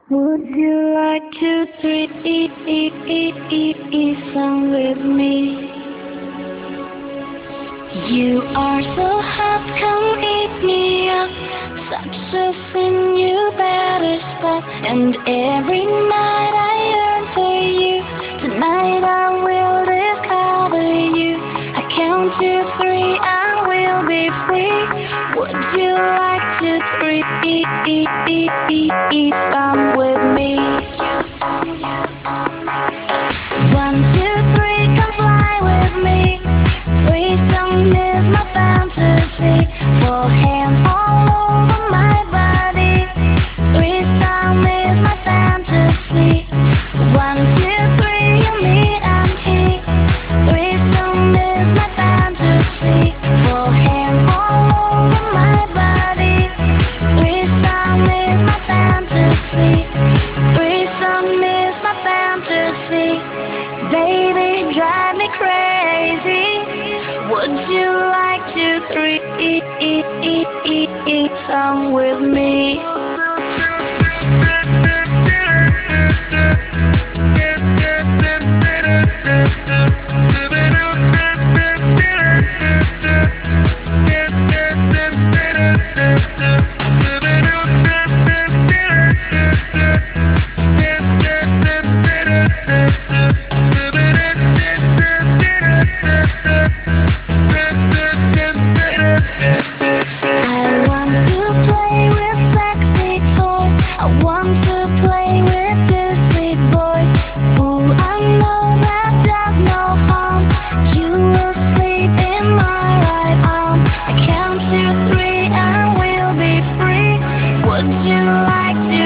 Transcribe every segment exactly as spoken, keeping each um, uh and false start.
Would you like to threesome with me? You are so hot, come eat me up. Such a sin, you better stop. And every night I yearn for you. Tonight I will discover you. I count to three, I will be free. Would you like to threesome with me? One, two, three, come fly with me. Threesome is my fantasy. Four hands all over my body. Threesome is my fantasy. One, two, three, you, me, and he. Threesome is my fantasy. Four hands all over my body. Threesome is my fantasy. Threesome is my fantasy. Baby, drive me crazy. Would you like to threesome with me? I want to play with two sweet boys. Ooh, I know that does no harm. You will sleep in my right arm. I count to three and we'll be free. Would you like to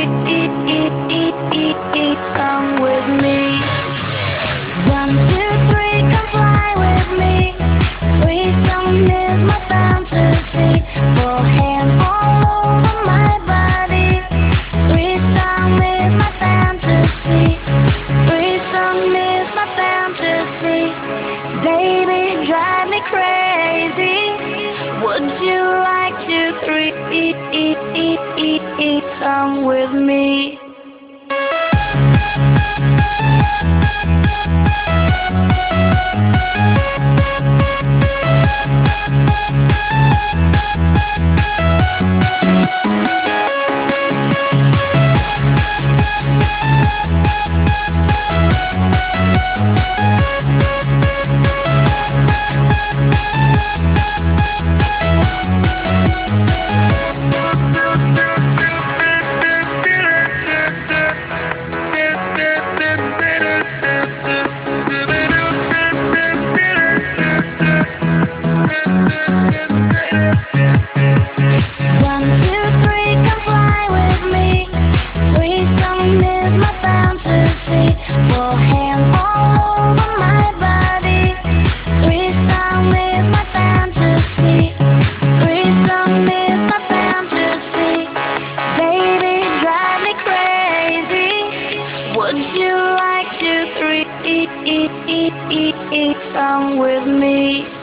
threesome with me? One, two, three, come fly with me. Threesome is my fantasy. Four hands all over my body. Threesome is my fantasy. Threesome is my fantasy. Baby, drive me crazy. Would you like to threesome with me? Four hands all over my body. Threesome is my fantasy. Threesome is my fantasy. Baby, drive me crazy. Would you like to threesome with me?